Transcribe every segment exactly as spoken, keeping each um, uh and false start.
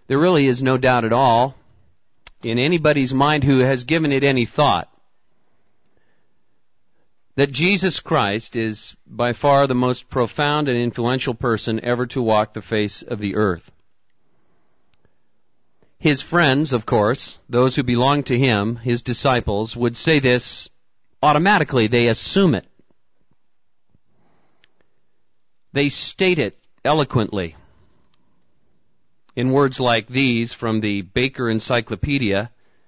There really is no doubt at all in anybody's mind who has given it any thought that Jesus Christ is by far the most profound and influential person ever to walk the face of the earth. His friends, of course, those who belong to him, his disciples, would say this automatically. They assume it. They state it eloquently in words like these from the Baker Encyclopedia.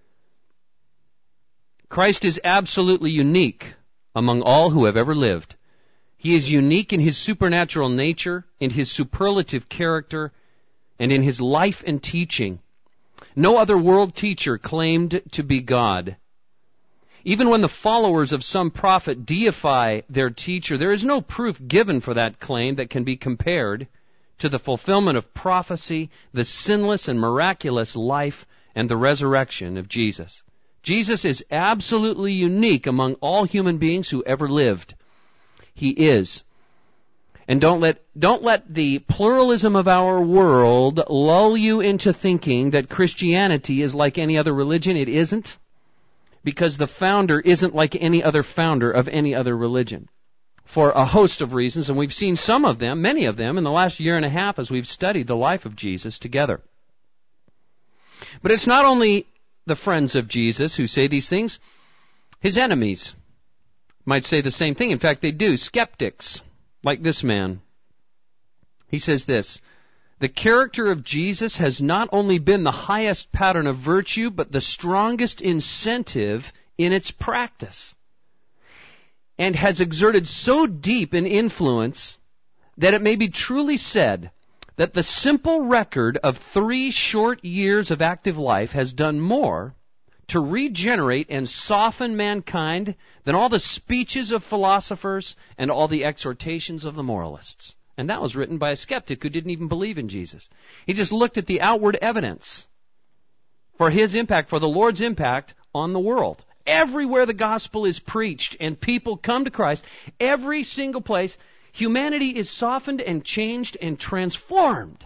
Christ is absolutely unique among all who have ever lived. He is unique in his supernatural nature, in his superlative character, and in his life and teaching. No other world teacher claimed to be God. Even when the followers of some prophet deify their teacher, there is no proof given for that claim that can be compared to the fulfillment of prophecy, the sinless and miraculous life, and the resurrection of Jesus. Jesus is absolutely unique among all human beings who ever lived. He is. And don't let, don't let the pluralism of our world lull you into thinking that Christianity is like any other religion. It isn't. Because the founder isn't like any other founder of any other religion. For a host of reasons, and we've seen some of them, many of them, in the last year and a half as we've studied the life of Jesus together. But it's not only the friends of Jesus who say these things. His enemies might say the same thing. In fact, they do. Skeptics, like this man. He says this, the character of Jesus has not only been the highest pattern of virtue, but the strongest incentive in its practice, and has exerted so deep an influence that it may be truly said that the simple record of three short years of active life has done more to regenerate and soften mankind than all the speeches of philosophers and all the exhortations of the moralists. And that was written by a skeptic who didn't even believe in Jesus. He just looked at the outward evidence for his impact, for the Lord's impact on the world. Everywhere the gospel is preached and people come to Christ, every single place, humanity is softened and changed and transformed.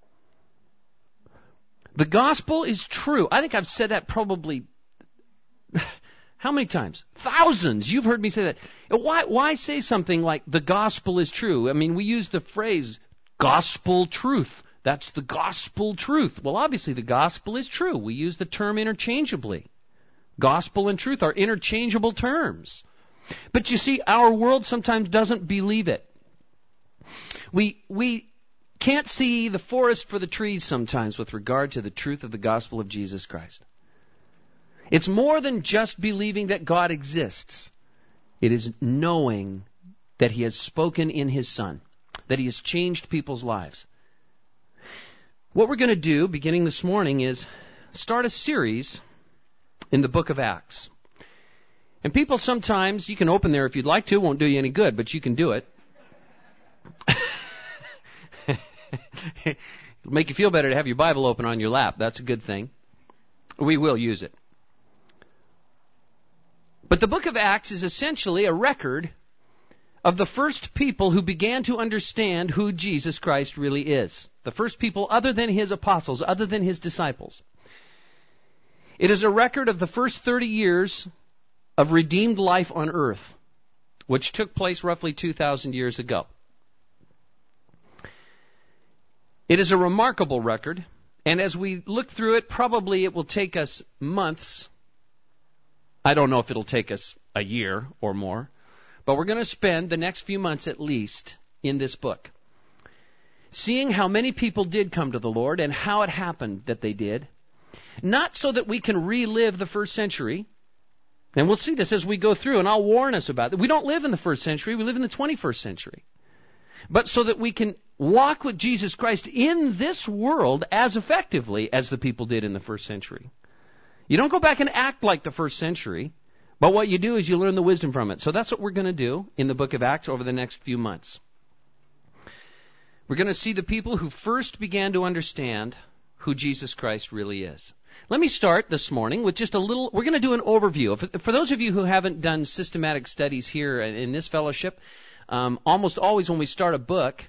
The gospel is true. I think I've said that probably, how many times? Thousands. You've heard me say that. Why, why say something like the gospel is true? I mean, we use the phrase gospel truth. That's the gospel truth. Well, obviously the gospel is true. We use the term interchangeably. Gospel and truth are interchangeable terms. But you see, our world sometimes doesn't believe it. We we can't see the forest for the trees sometimes with regard to the truth of the gospel of Jesus Christ. It's more than just believing that God exists. It is knowing that He has spoken in His Son, that He has changed people's lives. What we're going to do, beginning this morning, is start a series in the book of Acts. And people sometimes, you can open there if you'd like to, it won't do you any good, but you can do it. It'll make you feel better to have your Bible open on your lap. That's a good thing. We will use it. But the book of Acts is essentially a record of the first people who began to understand who Jesus Christ really is. The first people other than His apostles, other than His disciples. It is a record of the first thirty years of redeemed life on earth, which took place roughly two thousand years ago. It is a remarkable record, and as we look through it, probably it will take us months. I don't know if it'll take us a year or more, but we're going to spend the next few months at least in this book, seeing how many people did come to the Lord and how it happened that they did. Not so that we can relive the first century, and we'll see this as we go through, and I'll warn us about it. We don't live in the first century, we live in the twenty-first century. But so that we can walk with Jesus Christ in this world as effectively as the people did in the first century. You don't go back and act like the first century, but what you do is you learn the wisdom from it. So that's what we're going to do in the book of Acts over the next few months. We're going to see the people who first began to understand who Jesus Christ really is. Let me start this morning with just a little, we're going to do an overview. For, for those of you who haven't done systematic studies here in this fellowship, um, almost always when we start a book,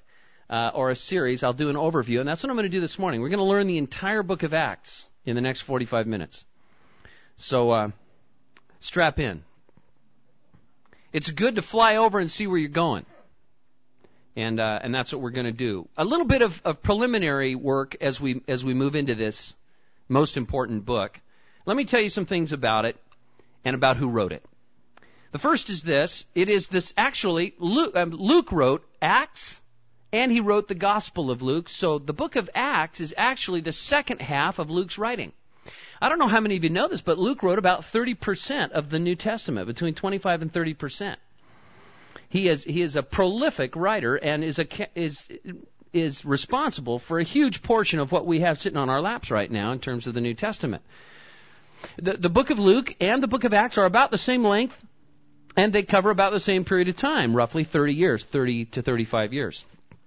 uh, or a series, I'll do an overview, and that's what I'm going to do this morning. We're going to learn the entire book of Acts in the next forty-five minutes. So, uh, strap in. It's good to fly over and see where you're going. And uh, and that's what we're going to do. A little bit of, of preliminary work as we as we move into this most important book. Let me tell you some things about it and about who wrote it. The first is this. It is this actually, Luke, um, Luke wrote Acts, and he wrote the Gospel of Luke. So the book of Acts is actually the second half of Luke's writing. I don't know how many of you know this, but Luke wrote about thirty percent of the New Testament, between twenty-five and thirty percent. He is he is a prolific writer and is a is is responsible for a huge portion of what we have sitting on our laps right now in terms of the New Testament. The the book of Luke and the book of Acts are about the same length, and they cover about the same period of time, roughly thirty years, thirty to thirty-five years.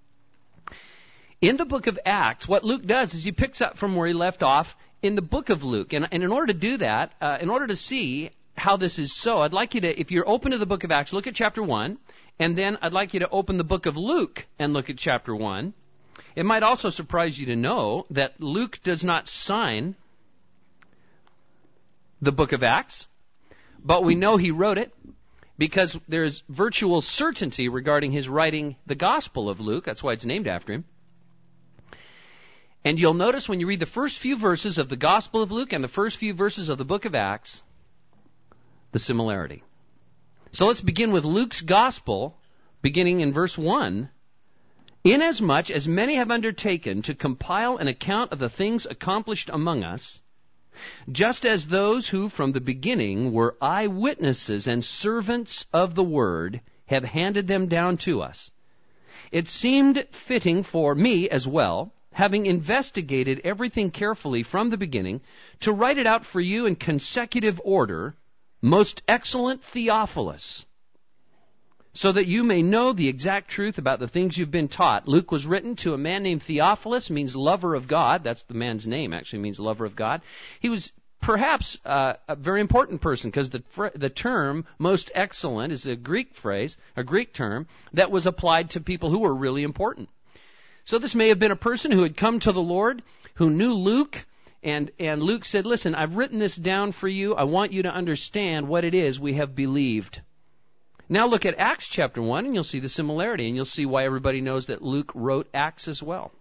In the book of Acts, what Luke does is he picks up from where he left off in the book of Luke. And, and in order to do that, uh, in order to see how this is so, I'd like you to, if you're open to the book of Acts, look at chapter one. And then I'd like you to open the book of Luke and look at chapter one. It might also surprise you to know that Luke does not sign the book of Acts, but we know he wrote it because there's virtual certainty regarding his writing the Gospel of Luke. That's why it's named after him. And you'll notice when you read the first few verses of the Gospel of Luke and the first few verses of the book of Acts, the similarity. So let's begin with Luke's Gospel, beginning in verse one. Inasmuch as many have undertaken to compile an account of the things accomplished among us, just as those who from the beginning were eyewitnesses and servants of the word have handed them down to us, it seemed fitting for me as well, having investigated everything carefully from the beginning, to write it out for you in consecutive order, most excellent Theophilus, so that you may know the exact truth about the things you've been taught. Luke was written to a man named Theophilus, means lover of God. That's the man's name, actually means lover of God. He was perhaps uh, a very important person because the fr- the term most excellent is a Greek phrase, a Greek term that was applied to people who were really important. So this may have been a person who had come to the Lord, who knew Luke, and, and Luke said, listen, I've written this down for you. I want you to understand what it is we have believed. Now look at Acts chapter one, and you'll see the similarity, and you'll see why everybody knows that Luke wrote Acts as well.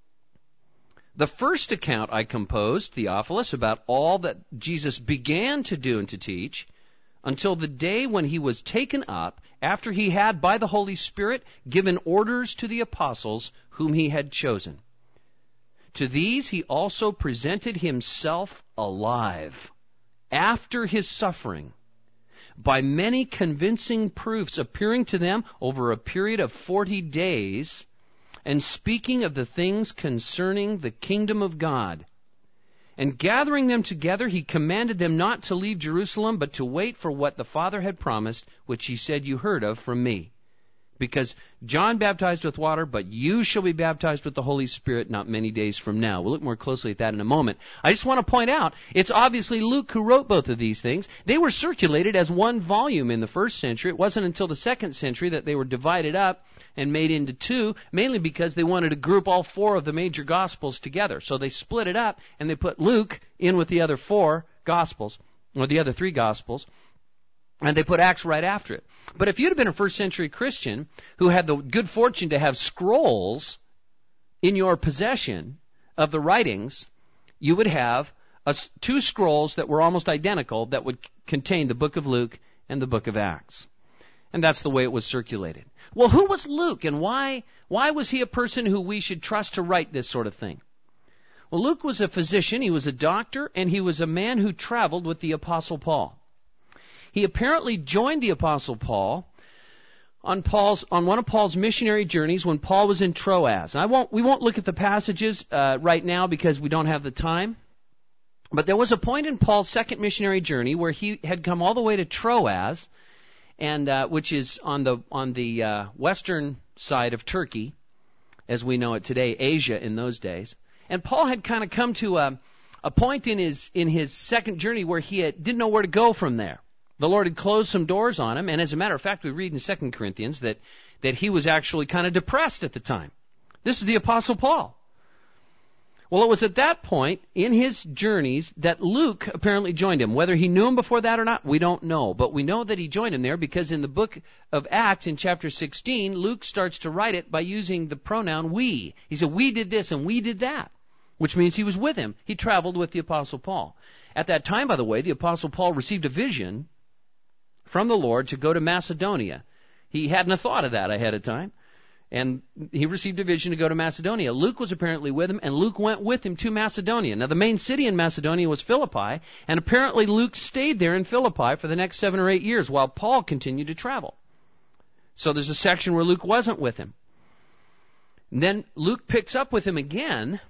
The first account I composed, Theophilus, about all that Jesus began to do and to teach, until the day when he was taken up, after he had, by the Holy Spirit, given orders to the apostles whom he had chosen. To these he also presented himself alive, after his suffering, by many convincing proofs, appearing to them over a period of forty days, and speaking of the things concerning the kingdom of God. And gathering them together, he commanded them not to leave Jerusalem, but to wait for what the Father had promised, which he said, you heard of from me. Because John baptized with water, but you shall be baptized with the Holy Spirit not many days from now. We'll look more closely at that in a moment. I just want to point out, it's obviously Luke who wrote both of these things. They were circulated as one volume in the first century. It wasn't until the second century that they were divided up and made into two, mainly because they wanted to group all four of the major Gospels together. So they split it up, and they put Luke in with the other four Gospels, or the other three Gospels, and they put Acts right after it. But if you'd have been a first century Christian who had the good fortune to have scrolls in your possession of the writings, you would have a, two scrolls that were almost identical that would contain the book of Luke and the book of Acts. And that's the way it was circulated. Well, who was Luke, and why, why was he a person who we should trust to write this sort of thing? Well, Luke was a physician, he was a doctor, and he was a man who traveled with the Apostle Paul. He apparently joined the Apostle Paul on Paul's on one of Paul's missionary journeys when Paul was in Troas. And I won't we won't look at the passages uh, right now because we don't have the time. But there was a point in Paul's second missionary journey where he had come all the way to Troas, and uh, which is on the on the uh, western side of Turkey, as we know it today, Asia in those days. And Paul had kind of come to a, a point in his in his second journey where he had, didn't know where to go from there. The Lord had closed some doors on him, and as a matter of fact, we read in Second Corinthians that, that he was actually kind of depressed at the time. This is the Apostle Paul. Well, it was at that point in his journeys that Luke apparently joined him. Whether he knew him before that or not, we don't know. But we know that he joined him there because in the book of Acts in chapter sixteen, Luke starts to write it by using the pronoun we. He said, we did this and we did that, which means he was with him. He traveled with the Apostle Paul. At that time, by the way, the Apostle Paul received a vision from the Lord to go to Macedonia. He hadn't a thought of that ahead of time. And he received a vision to go to Macedonia. Luke was apparently with him, and Luke went with him to Macedonia. Now, the main city in Macedonia was Philippi, and apparently Luke stayed there in Philippi for the next seven or eight years while Paul continued to travel. So there's a section where Luke wasn't with him. And then Luke picks up with him again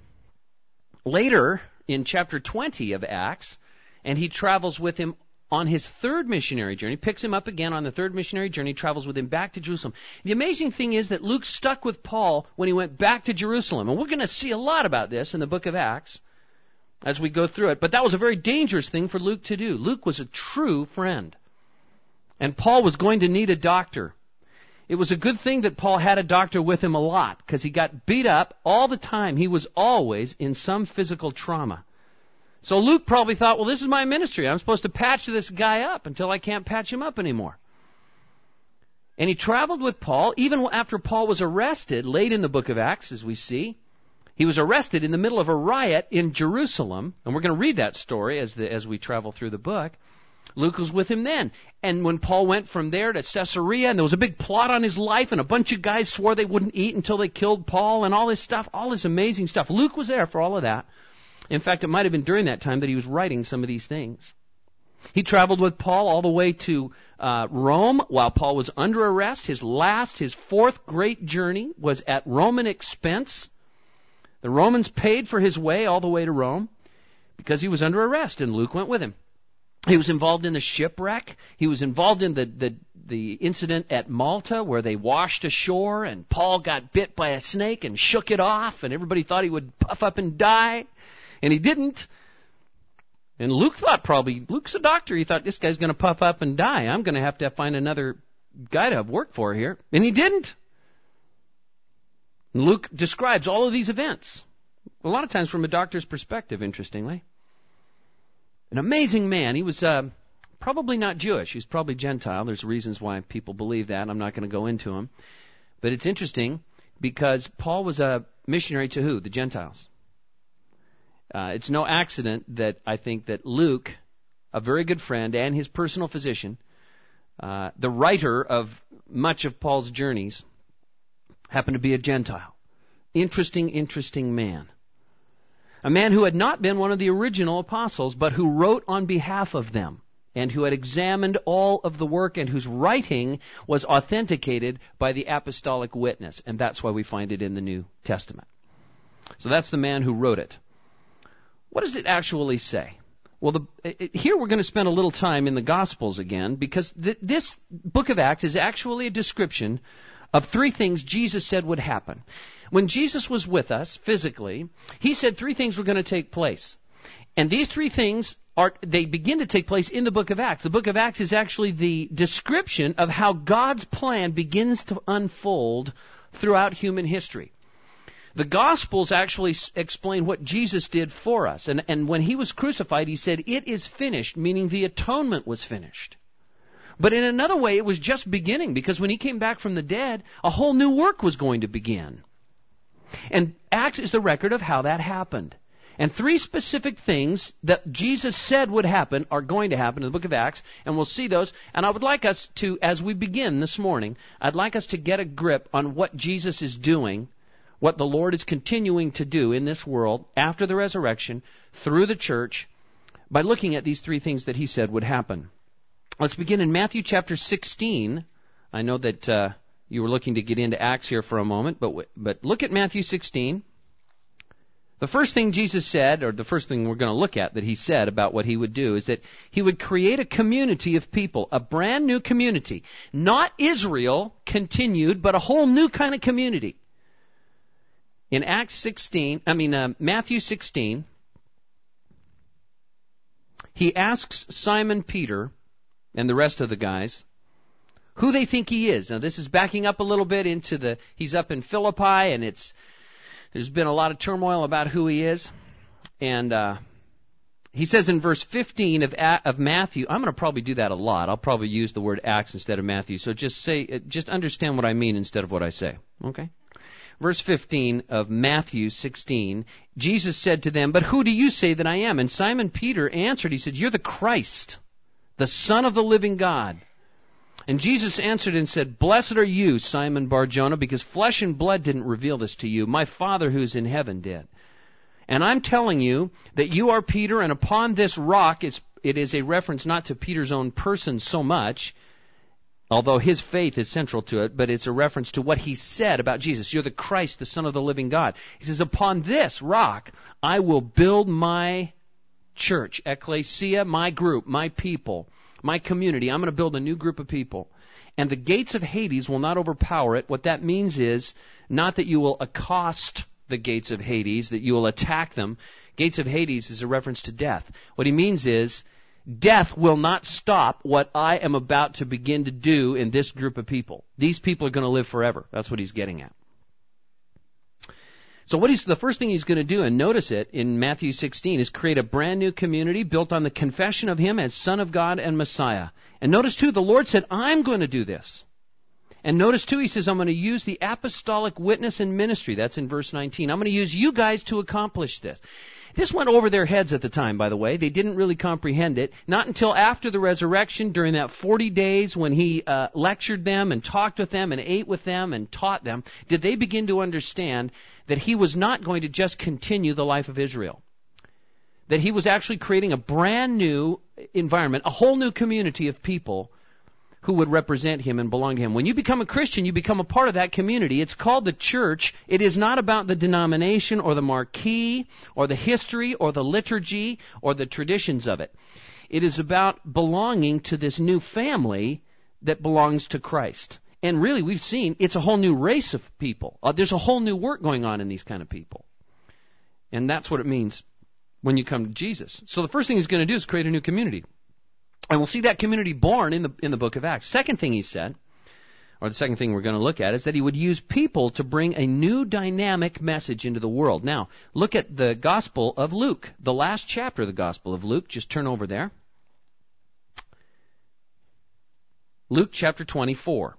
later in chapter twenty of Acts, and he travels with him on his third missionary journey, picks him up again on the third missionary journey, travels with him back to Jerusalem. The amazing thing is that Luke stuck with Paul when he went back to Jerusalem. And we're going to see a lot about this in the book of Acts as we go through it. But that was a very dangerous thing for Luke to do. Luke was a true friend. And Paul was going to need a doctor. It was a good thing that Paul had a doctor with him a lot because he got beat up all the time. He was always in some physical trauma. So Luke probably thought, well, this is my ministry. I'm supposed to patch this guy up until I can't patch him up anymore. And he traveled with Paul, even after Paul was arrested, late in the book of Acts, as we see. He was arrested in the middle of a riot in Jerusalem, and we're going to read that story as, the, as we travel through the book. Luke was with him then. And when Paul went from there to Caesarea, and there was a big plot on his life, and a bunch of guys swore they wouldn't eat until they killed Paul, and all this stuff, all this amazing stuff. Luke was there for all of that. In fact, it might have been during that time that he was writing some of these things. He traveled with Paul all the way to uh, Rome while Paul was under arrest. His last, his fourth great journey was at Roman expense. The Romans paid for his way all the way to Rome because he was under arrest, and Luke went with him. He was involved in the shipwreck. He was involved in the, the, the incident at Malta where they washed ashore, and Paul got bit by a snake and shook it off, and everybody thought he would puff up and die. And he didn't. And Luke thought probably, Luke's a doctor, he thought this guy's going to puff up and die. I'm going to have to find another guy to work for here. And he didn't. And Luke describes all of these events, a lot of times from a doctor's perspective, interestingly. An amazing man. He was uh, probably not Jewish. He was probably Gentile. There's reasons why people believe that. I'm not going to go into them. But it's interesting because Paul was a missionary to who? The Gentiles. Uh, it's no accident that I think that Luke, a very good friend and his personal physician, uh, the writer of much of Paul's journeys, happened to be a Gentile. Interesting, interesting man. A man who had not been one of the original apostles, but who wrote on behalf of them, and who had examined all of the work, and whose writing was authenticated by the apostolic witness. And that's why we find it in the New Testament. So that's the man who wrote it. What does it actually say? Well, the, it, here we're going to spend a little time in the Gospels again, because th- this book of Acts is actually a description of three things Jesus said would happen. When Jesus was with us physically, he said three things were going to take place. And these three things, are they begin to take place in the book of Acts. The book of Acts is actually the description of how God's plan begins to unfold throughout human history. The Gospels actually explain what Jesus did for us. And, and when he was crucified, he said, "It is finished," meaning the atonement was finished. But in another way, it was just beginning, because when he came back from the dead, a whole new work was going to begin. And Acts is the record of how that happened. And three specific things that Jesus said would happen are going to happen in the book of Acts, and we'll see those. And I would like us to, as we begin this morning, I'd like us to get a grip on what Jesus is doing, what the Lord is continuing to do in this world after the resurrection, through the church, by looking at these three things that he said would happen. Let's begin in Matthew chapter sixteen. I know that uh, you were looking to get into Acts here for a moment, but w- but look at Matthew sixteen. The first thing Jesus said, or the first thing we're going to look at that he said about what he would do, is that he would create a community of people, a brand new community. Not Israel continued, but a whole new kind of community. In Acts sixteen, I mean uh, Matthew sixteen, he asks Simon Peter and the rest of the guys who they think he is. Now this is backing up a little bit into the, he's up in Philippi, and it's There's been a lot of turmoil about who he is. And uh, he says in verse fifteen of, of Matthew, I'm going to probably do that a lot. I'll probably use the word Acts instead of Matthew. So just say, just understand what I mean instead of what I say. Okay? Verse fifteen of Matthew sixteen, Jesus said to them, "But who do you say that I am?" And Simon Peter answered, he said, "You're the Christ, the Son of the living God." And Jesus answered and said, "Blessed are you, Simon Bar-Jonah, because flesh and blood didn't reveal this to you. My Father who is in heaven did. And I'm telling you that you are Peter, and upon this rock," it's, it is a reference not to Peter's own person so much, although his faith is central to it, but it's a reference to what he said about Jesus. You're the Christ, the Son of the living God. He says, "Upon this rock I will build my church," ecclesia, my group, my people, my community. I'm going to build a new group of people. "And the gates of Hades will not overpower it." What that means is not that you will accost the gates of Hades, that you will attack them. Gates of Hades is a reference to death. What he means is, death will not stop what I am about to begin to do in this group of people. These people are going to live forever. That's what he's getting at. So what he's, the first thing he's going to do, and notice it in Matthew sixteen, is create a brand new community built on the confession of him as Son of God and Messiah. And notice too, the Lord said, "I'm going to do this." And notice too, he says, "I'm going to use the apostolic witness and ministry." That's in verse nineteen. "I'm going to use you guys to accomplish this." This went over their heads at the time, by the way. They didn't really comprehend it. Not until after the resurrection, during that forty days when he uh, lectured them and talked with them and ate with them and taught them, did they begin to understand that he was not going to just continue the life of Israel. That he was actually creating a brand new environment, a whole new community of people who would represent him and belong to him. When you become a Christian, you become a part of that community. It's called the church. It is not about the denomination or the marquee or the history or the liturgy or the traditions of it. It is about belonging to this new family that belongs to Christ. And really, we've seen it's a whole new race of people. Uh, there's a whole new work going on in these kind of people. And that's what it means when you come to Jesus. So the first thing he's going to do is create a new community. And we'll see that community born in the in the book of Acts. Second thing he said, or the second thing we're going to look at, is that he would use people to bring a new dynamic message into the world. Now, look at the Gospel of Luke, the last chapter of the Gospel of Luke. Just turn over there. Luke chapter twenty-four.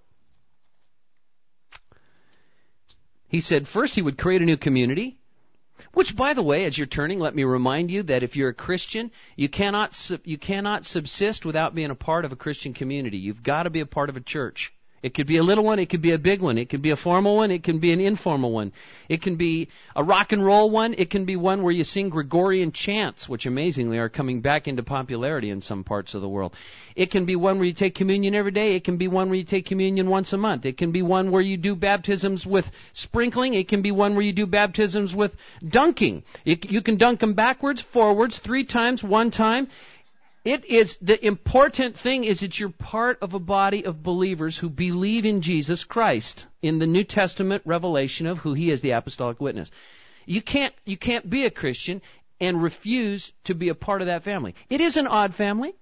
He said first he would create a new community. Which, by the way, as you're turning, let me remind you that if you're a Christian, you cannot you cannot subsist without being a part of a Christian community. You've got to be a part of a church. It could be a little one, it could be a big one, it could be a formal one, it can be an informal one. It can be a rock and roll one, it can be one where you sing Gregorian chants, which amazingly are coming back into popularity in some parts of the world. It can be one where you take communion every day, it can be one where you take communion once a month. It can be one where you do baptisms with sprinkling, it can be one where you do baptisms with dunking. It, you can dunk them backwards, forwards, three times, one time. It is, the important thing is that you're part of a body of believers who believe in Jesus Christ, in the New Testament revelation of who he is, the apostolic witness. You can't, you can't be a Christian and refuse to be a part of that family. It is an odd family.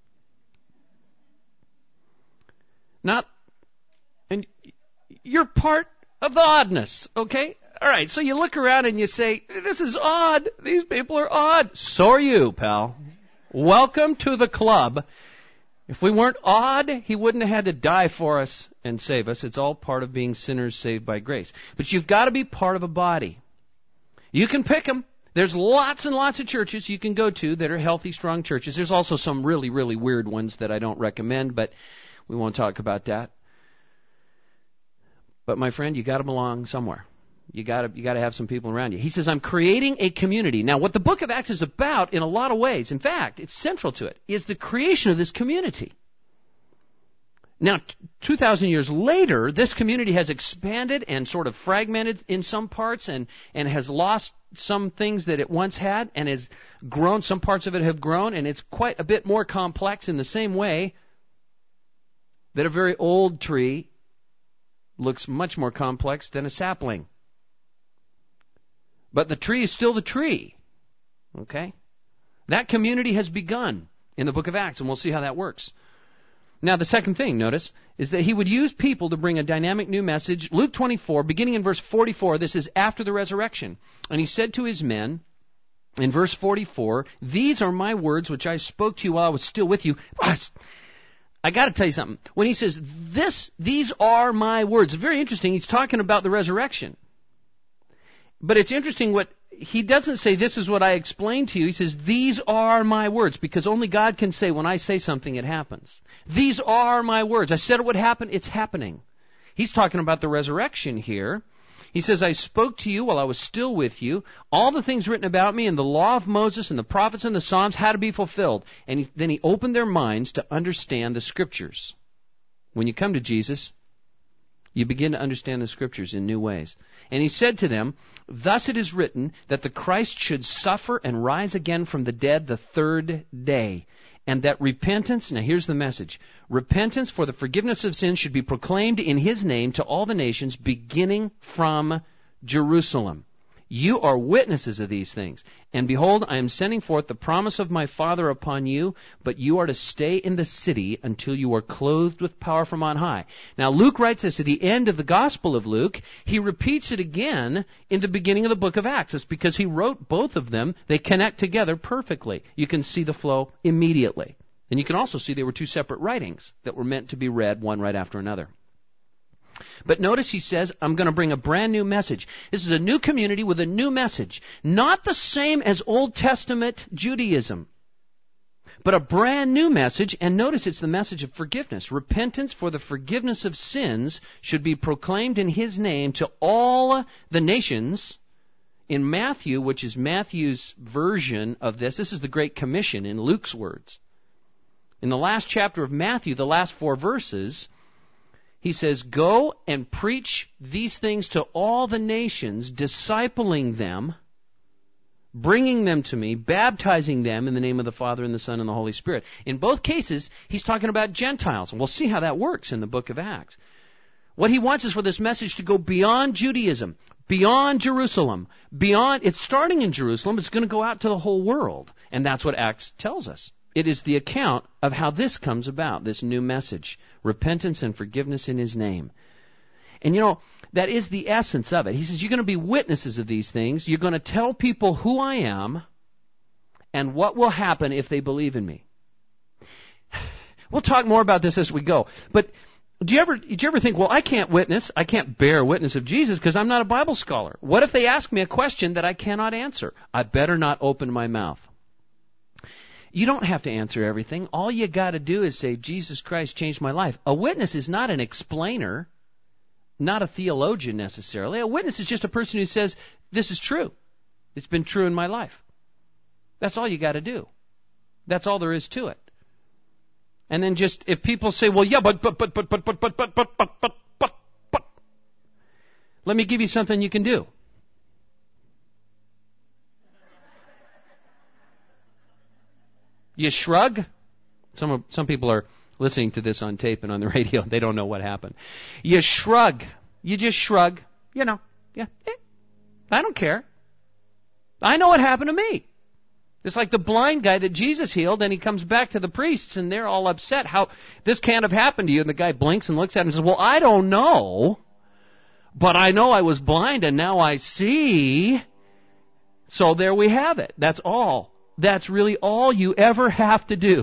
Not, and you're part of the oddness, okay? All right, so you look around and you say, this is odd. These people are odd. So are you, pal. Welcome to the club. If we weren't odd, he wouldn't have had to die for us and save us. It's all part of being sinners saved by grace. But you've got to be part of a body. You can pick them. There's lots and lots of churches you can go to that are healthy, strong churches. There's also some really, really weird ones that I don't recommend, but we won't talk about that. But my friend, you got to belong somewhere. You got to you got to have some people around you. He says, I'm creating a community. Now, what the book of Acts is about in a lot of ways, in fact, it's central to it, is the creation of this community. Now, two thousand years later, this community has expanded and sort of fragmented in some parts and, and has lost some things that it once had and has grown. Some parts of it have grown, and it's quite a bit more complex in the same way that a very old tree looks much more complex than a sapling. But the tree is still the tree. Okay? That community has begun in the book of Acts, and we'll see how that works. Now, the second thing, notice, is that he would use people to bring a dynamic new message. Luke twenty-four, beginning in verse forty-four, this is after the resurrection. And he said to his men, in verse forty-four, "These are my words which I spoke to you while I was still with you." I got to tell you something. When he says, "This, these are my words," it's very interesting. He's talking about the resurrection. But it's interesting what he doesn't say, "This is what I explained to you." He says, "These are my words," because only God can say, when I say something, it happens. These are my words. I said it would happen. It's happening. He's talking about the resurrection here. He says, "I spoke to you while I was still with you. All the things written about me in the law of Moses and the prophets and the Psalms had to be fulfilled." And he, then he opened their minds to understand the Scriptures. When you come to Jesus, you begin to understand the Scriptures in new ways. And he said to them, "Thus it is written that the Christ should suffer and rise again from the dead the third day, and that repentance," now here's the message, "repentance for the forgiveness of sins should be proclaimed in his name to all the nations, beginning from Jerusalem. You are witnesses of these things. And behold, I am sending forth the promise of my Father upon you, but you are to stay in the city until you are clothed with power from on high." Now, Luke writes this at the end of the Gospel of Luke. He repeats it again in the beginning of the book of Acts. It's because he wrote both of them. They connect together perfectly. You can see the flow immediately. And you can also see they were two separate writings that were meant to be read one right after another. But notice he says, "I'm going to bring a brand new message." This is a new community with a new message. Not the same as Old Testament Judaism, but a brand new message. And notice it's the message of forgiveness. Repentance for the forgiveness of sins should be proclaimed in his name to all the nations. In Matthew, which is Matthew's version of this, this is the Great Commission in Luke's words. In the last chapter of Matthew, the last four verses, he says, "Go and preach these things to all the nations, discipling them, bringing them to me, baptizing them in the name of the Father and the Son and the Holy Spirit." In both cases, he's talking about Gentiles, and we'll see how that works in the book of Acts. What he wants is for this message to go beyond Judaism, beyond Jerusalem, beyond, it's starting in Jerusalem, it's going to go out to the whole world. And that's what Acts tells us. It is the account of how this comes about, this new message, repentance and forgiveness in his name. And you know, that is the essence of it. He says, you're going to be witnesses of these things. You're going to tell people who I am and what will happen if they believe in me. We'll talk more about this as we go. But do you ever, do you ever think, well, I can't witness, I can't bear witness of Jesus because I'm not a Bible scholar. What if they ask me a question that I cannot answer? I better not open my mouth. You don't have to answer everything. All you got to do is say, Jesus Christ changed my life. A witness is not an explainer, not a theologian necessarily. A witness is just a person who says, this is true. It's been true in my life. That's all you got to do. That's all there is to it. And then just, if people say, well, yeah, but, but, but, but, but, but, but, but, but, but, but, but, but, let me give you something you can do. You shrug. Some of, some people are listening to this on tape and on the radio. They don't know what happened. You shrug. You just shrug. You know, yeah, eh, I don't care. I know what happened to me. It's like the blind guy that Jesus healed, and he comes back to the priests, and they're all upset. How this can't have happened to you? And the guy blinks and looks at him and says, well, I don't know, but I know I was blind, and now I see. So there we have it. That's all. That's really all you ever have to do.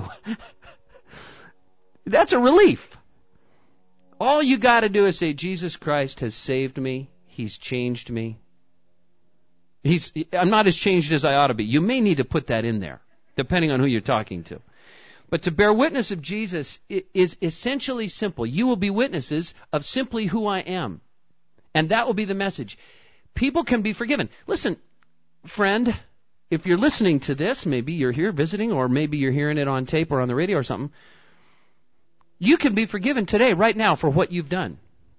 That's a relief. All you got to do is say, Jesus Christ has saved me. He's changed me. He's, I'm not as changed as I ought to be. You may need to put that in there, depending on who you're talking to. But to bear witness of Jesus is essentially simple. You will be witnesses of simply who I am. And that will be the message. People can be forgiven. Listen, friend, if you're listening to this, maybe you're here visiting, or maybe you're hearing it on tape or on the radio or something, you can be forgiven today, right now, for what you've done.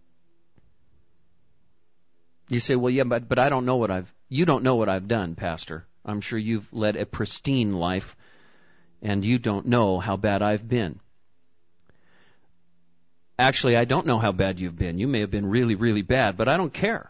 You say, well, yeah, but, but I don't know what I've... You don't know what I've done, Pastor. I'm sure you've led a pristine life, and you don't know how bad I've been. Actually, I don't know how bad you've been. You may have been really, really bad, but I don't care.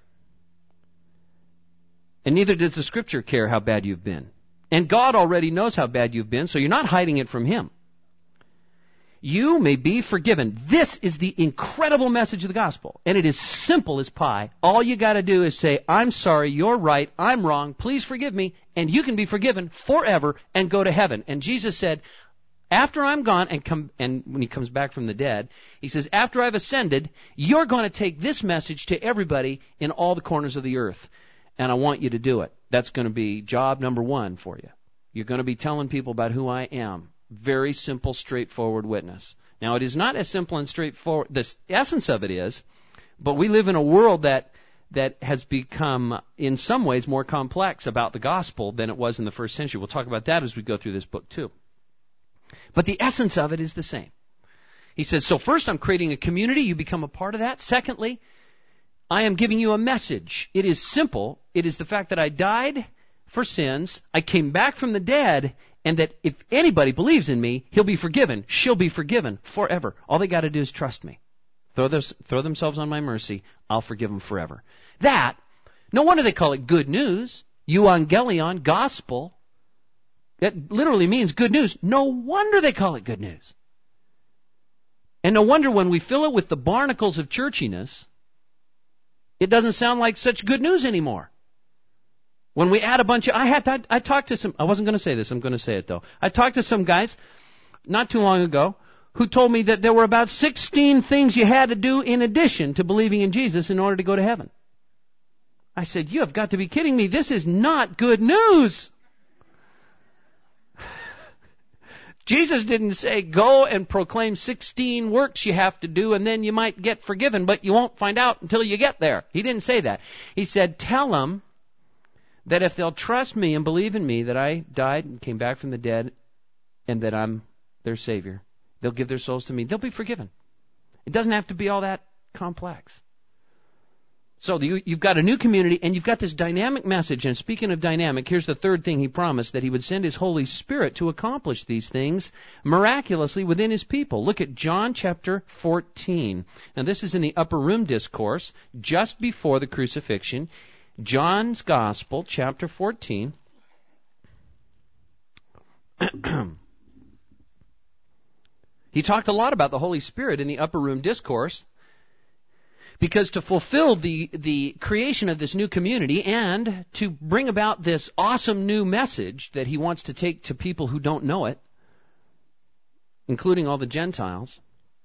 And neither does the Scripture care how bad you've been. And God already knows how bad you've been, so you're not hiding it from Him. you may be forgiven. This is the incredible message of the gospel. And it is simple as pie. All you got to do is say, I'm sorry, you're right, I'm wrong, please forgive me, and you can be forgiven forever and go to heaven. And Jesus said, after I'm gone, and come, and when he comes back from the dead, he says, after I've ascended, you're going to take this message to everybody in all the corners of the earth. And I want you to do it. That's going to be job number one for you. You're going to be telling people about who I am. Very simple, straightforward witness. Now, it is not as simple and straightforward. The essence of it is, but we live in a world that that has become, in some ways, more complex about the gospel than it was in the first century. We'll talk about that as we go through this book, too. But the essence of it is the same. He says, so first, I'm creating a community. You become a part of that. Secondly, I am giving you a message. It is simple. It is the fact that I died for sins, I came back from the dead, and that if anybody believes in me, he'll be forgiven. She'll be forgiven forever. All they got to do is trust me. Throw, those, throw themselves on my mercy. I'll forgive them forever. That, no wonder they call it good news. Euangelion, gospel. It literally means good news. No wonder they call it good news. And no wonder when we fill it with the barnacles of churchiness, it doesn't sound like such good news anymore. When we add a bunch of, I had to, I talked to some, I wasn't going to say this, I'm going to say it though. I talked to some guys not too long ago who told me that there were about sixteen things you had to do in addition to believing in Jesus in order to go to heaven. I said, you have got to be kidding me. This is not good news. Jesus didn't say, go and proclaim sixteen works you have to do and then you might get forgiven, but you won't find out until you get there. He didn't say that. He said, tell them that if they'll trust me and believe in me, that I died and came back from the dead and that I'm their Savior, they'll give their souls to me, they'll be forgiven. It doesn't have to be all that complex. So you, you've got a new community, and you've got this dynamic message. And speaking of dynamic, here's the third thing he promised, that he would send his Holy Spirit to accomplish these things miraculously within his people. Look at John chapter fourteen. Now this is in the Upper Room Discourse, just before the crucifixion. John's Gospel, chapter fourteen. He talked a lot about the Holy Spirit in the Upper Room Discourse, because to fulfill the, the creation of this new community and to bring about this awesome new message that he wants to take to people who don't know it, including all the Gentiles,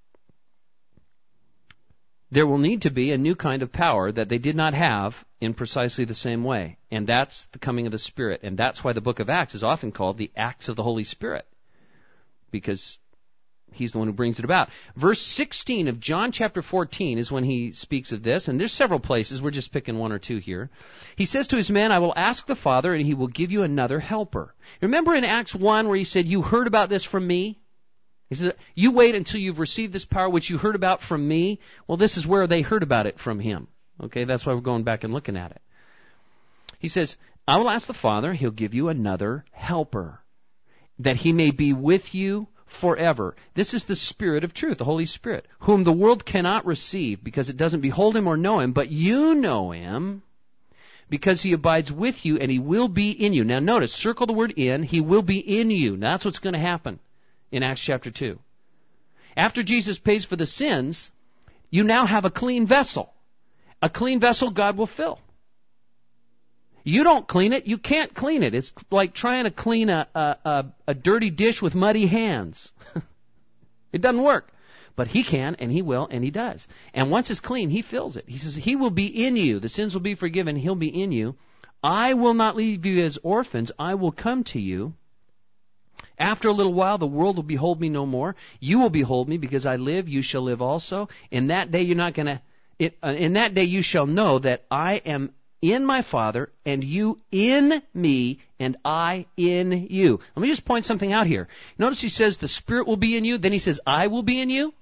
there will need to be a new kind of power that they did not have in precisely the same way. And that's the coming of the Spirit. And that's why the book of Acts is often called the Acts of the Holy Spirit, because he's the one who brings it about. Verse sixteen of John chapter fourteen is when he speaks of this, and there's several places. We're just picking one or two here. He says to his men, I will ask the Father, and he will give you another helper. Remember in Acts one where he said, you heard about this from me? He says, you wait until you've received this power which you heard about from me. Well, this is where they heard about it from him. Okay, that's why we're going back and looking at it. He says, I will ask the Father, he'll give you another helper, that he may be with you forever. This is the Spirit of truth, the Holy Spirit, whom the world cannot receive because it doesn't behold him or know him, but you know him because he abides with you and he will be in you. Now notice, circle the word in, he will be in you. Now that's what's going to happen in Acts chapter two. After Jesus pays for the sins, you now have a clean vessel. A clean vessel God will fill. You don't clean it, you can't clean it. It's like trying to clean a, a, a, a dirty dish with muddy hands. It doesn't work. But he can, and he will, and he does. And once it's clean, he fills it. He says, he will be in you. The sins will be forgiven. He'll be in you. I will not leave you as orphans. I will come to you. After a little while, the world will behold me no more. You will behold me because I live. You shall live also. In that day, you're not going to... In that day, you shall know that I am in my Father, and you in me, and I in you. Let me just point something out here. Notice he says the Spirit will be in you, then he says I will be in you.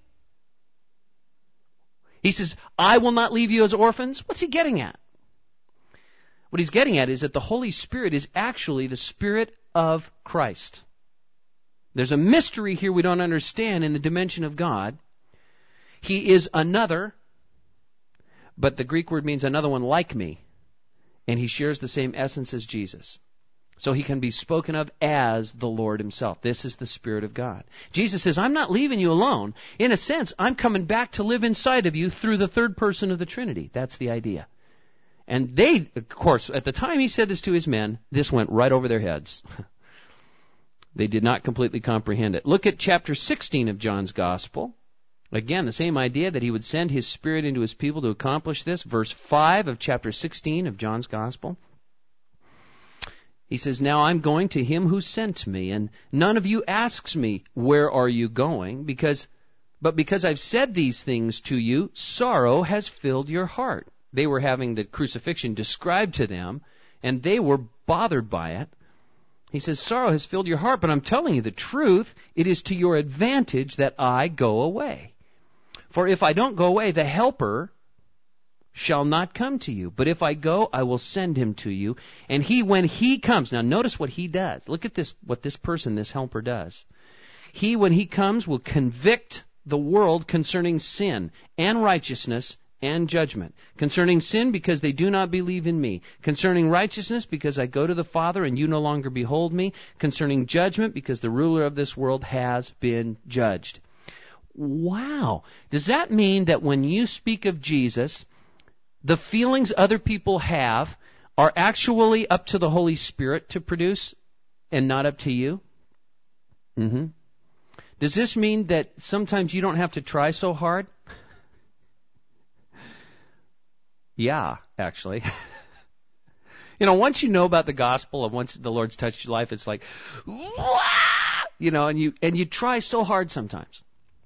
He says, I will not leave you as orphans. What's he getting at? What he's getting at is that the Holy Spirit is actually the Spirit of Christ. There's a mystery here we don't understand in the dimension of God. He is another, but the Greek word means another one like me. And he shares the same essence as Jesus. So he can be spoken of as the Lord himself. This is the Spirit of God. Jesus says, I'm not leaving you alone. In a sense, I'm coming back to live inside of you through the third person of the Trinity. That's the idea. And they, of course, at the time he said this to his men, this went right over their heads. They did not completely comprehend it. Look at chapter sixteen of John's Gospel. Again, the same idea that he would send his Spirit into his people to accomplish this. Verse five of chapter sixteen of John's Gospel. He says, now I'm going to him who sent me, and none of you asks me, where are you going? Because, but because I've said these things to you, sorrow has filled your heart. They were having the crucifixion described to them, and they were bothered by it. He says, sorrow has filled your heart, but I'm telling you the truth. It is to your advantage that I go away. For if I don't go away, the Helper shall not come to you. But if I go, I will send him to you. And he, when he comes, now notice what he does. Look at this, what this person, this helper does. He, when he comes, will convict the world concerning sin and righteousness and judgment. Concerning sin, because they do not believe in me. Concerning righteousness, because I go to the Father and you no longer behold me. Concerning judgment, because the ruler of this world has been judged. Wow. Does that mean that when you speak of Jesus, the feelings other people have are actually up to the Holy Spirit to produce and not up to you? Mm-hmm. Does this mean that sometimes you don't have to try so hard? Yeah, actually. You know, once you know about the gospel and once the Lord's touched your life, it's like, wah! You know, and you and you try so hard sometimes.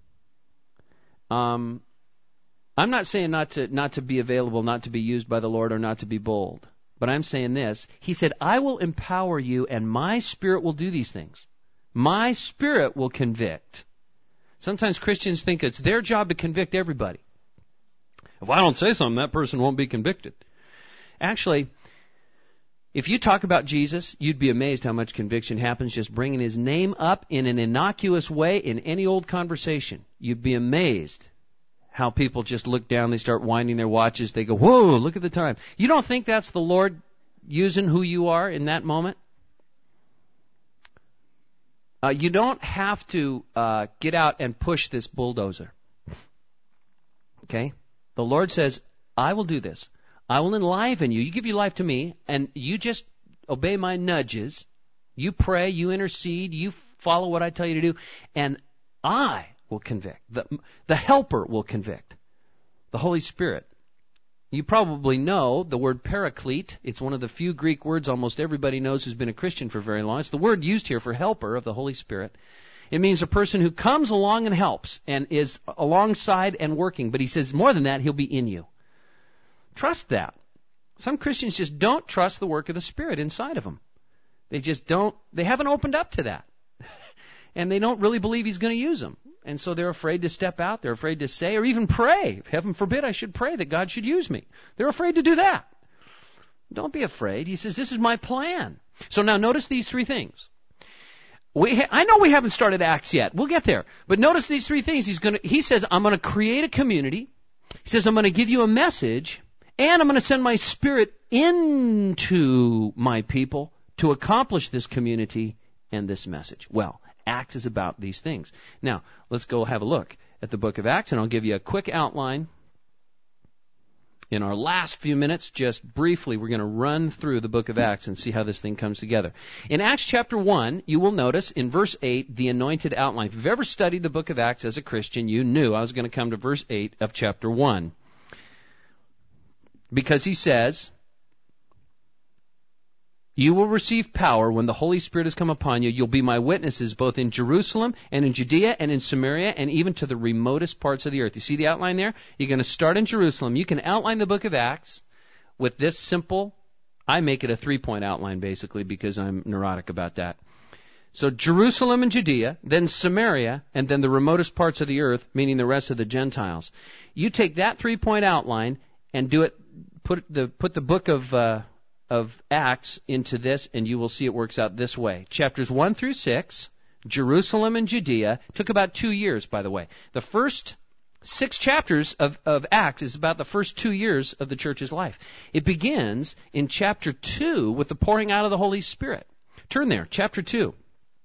Um, I'm not saying not to not to be available, not to be used by the Lord, or not to be bold. But I'm saying this. He said, I will empower you, and my Spirit will do these things. My Spirit will convict. Sometimes Christians think it's their job to convict everybody. If I don't say something, that person won't be convicted. Actually, if you talk about Jesus, you'd be amazed how much conviction happens just bringing his name up in an innocuous way in any old conversation. You'd be amazed how people just look down, they start winding their watches, they go, whoa, look at the time. You don't think that's the Lord using who you are in that moment? Uh, you don't have to uh, get out and push this bulldozer. Okay? The Lord says, I will do this. I will enliven you. You give your life to me, and you just obey my nudges. You pray, you intercede, you follow what I tell you to do, and I will convict. The, the Helper will convict. The Holy Spirit. You probably know the word paraclete. It's one of the few Greek words almost everybody knows who's been a Christian for very long. It's the word used here for helper of the Holy Spirit. It means a person who comes along and helps and is alongside and working. But he says more than that, he'll be in you. Trust that. Some Christians just don't trust the work of the Spirit inside of them. They just don't, they haven't opened up to that. And they don't really believe he's going to use them. And so they're afraid to step out. They're afraid to say or even pray. Heaven forbid I should pray that God should use me. They're afraid to do that. Don't be afraid. He says, this is my plan. So now notice these three things. We ha- I know we haven't started Acts yet. We'll get there. But notice these three things. He's going to, he says, I'm going to create a community. He says, I'm going to give you a message. And I'm going to send my Spirit into my people to accomplish this community and this message. Well, Acts is about these things. Now, let's go have a look at the book of Acts, and I'll give you a quick outline. In our last few minutes, just briefly, we're going to run through the book of Acts and see how this thing comes together. In Acts chapter one, you will notice in verse eight, the anointed outline. If you've ever studied the book of Acts as a Christian, you knew I was going to come to verse eight of chapter one. Because he says, you will receive power when the Holy Spirit has come upon you. You'll be my witnesses both in Jerusalem and in Judea and in Samaria and even to the remotest parts of the earth. You see the outline there? You're going to start in Jerusalem. You can outline the book of Acts with this simple, I make it a three-point outline basically because I'm neurotic about that. So Jerusalem and Judea, then Samaria, and then the remotest parts of the earth, meaning the rest of the Gentiles. You take that three-point outline and do it, put the put the book of uh, of Acts into this, and you will see it works out this way. Chapters one through six, Jerusalem and Judea, took about two years, by the way. The first six chapters of, of Acts is about the first two years of the church's life. It begins in chapter two with the pouring out of the Holy Spirit. Turn there, chapter two.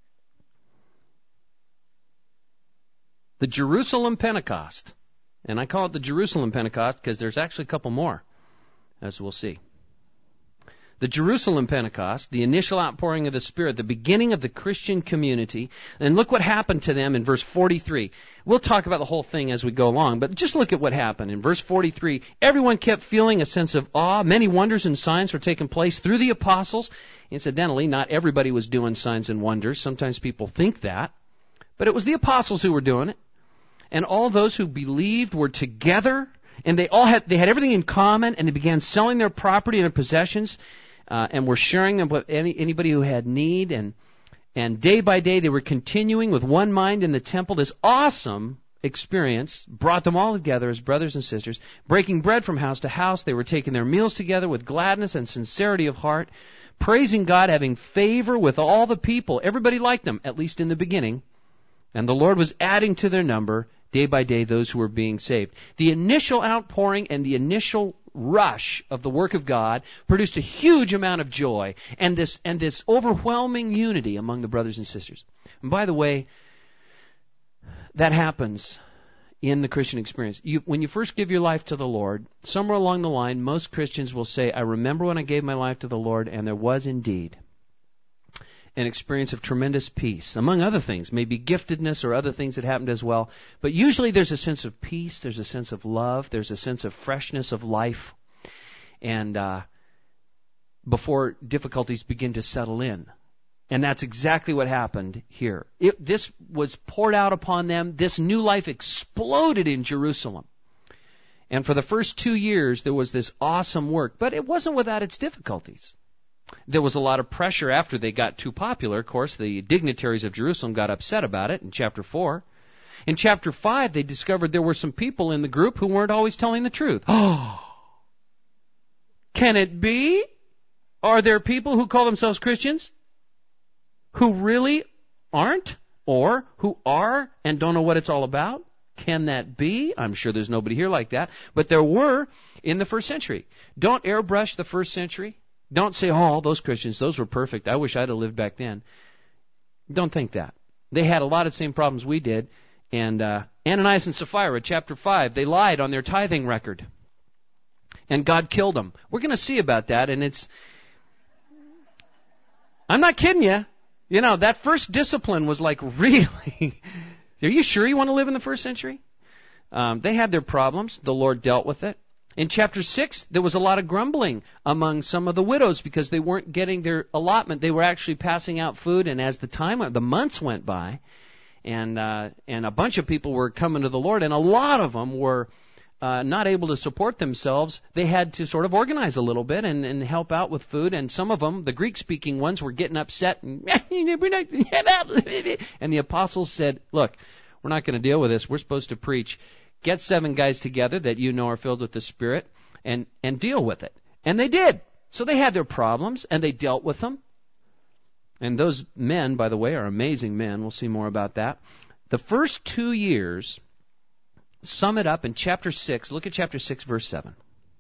The Jerusalem Pentecost. And I call it the Jerusalem Pentecost because there's actually a couple more, as we'll see. The Jerusalem Pentecost, the initial outpouring of the Spirit, the beginning of the Christian community. And look what happened to them in verse forty-three. We'll talk about the whole thing as we go along, but just look at what happened. In verse forty-three, everyone kept feeling a sense of awe. Many wonders and signs were taking place through the apostles. Incidentally, not everybody was doing signs and wonders. Sometimes people think that. But it was the apostles who were doing it. And all those who believed were together, and they all had they had everything in common, and they began selling their property and their possessions, uh, and were sharing them with any, anybody who had need. And and day by day, they were continuing with one mind in the temple. This awesome experience brought them all together as brothers and sisters, breaking bread from house to house. They were taking their meals together with gladness and sincerity of heart, praising God, having favor with all the people. Everybody liked them, at least in the beginning. And the Lord was adding to their number day by day those who were being saved. The initial outpouring and the initial rush of the work of God produced a huge amount of joy and this and this overwhelming unity among the brothers and sisters. And by the way, that happens in the Christian experience. You, when you first give your life to the Lord, somewhere along the line, most Christians will say, I remember when I gave my life to the Lord, and there was indeed an experience of tremendous peace, among other things, maybe giftedness or other things that happened as well. But usually there's a sense of peace, there's a sense of love, there's a sense of freshness of life, and uh, before difficulties begin to settle in. And that's exactly what happened here. It, this was poured out upon them. This new life exploded in Jerusalem. And for the first two years, there was this awesome work, but it wasn't without its difficulties. There was a lot of pressure after they got too popular. Of course, the dignitaries of Jerusalem got upset about it in chapter four. In chapter five, they discovered there were some people in the group who weren't always telling the truth. Oh, can it be? Are there people who call themselves Christians who really aren't, or who are and don't know what it's all about? Can that be? I'm sure there's nobody here like that. But there were in the first century. Don't airbrush the first century. Don't say, oh, those Christians, those were perfect. I wish I'd have lived back then. Don't think that. They had a lot of the same problems we did. And uh, Ananias and Sapphira, chapter five, they lied on their tithing record. And God killed them. We're going to see about that. And it's... I'm not kidding you. You know, that first discipline was like, really? Are you sure you want to live in the first century? Um, they had their problems. The Lord dealt with it. In chapter six, there was a lot of grumbling among some of the widows because they weren't getting their allotment. They were actually passing out food, and as the time, the months went by, and uh, and a bunch of people were coming to the Lord, and a lot of them were uh, not able to support themselves. They had to sort of organize a little bit and, and help out with food, and some of them, the Greek-speaking ones, were getting upset, and, and the apostles said, look, we're not going to deal with this. We're supposed to preach. Get seven guys together that you know are filled with the Spirit and, and deal with it. And they did. So they had their problems, and they dealt with them. And those men, by the way, are amazing men. We'll see more about that. The first two years sum it up in chapter six. Look at chapter six, verse seven.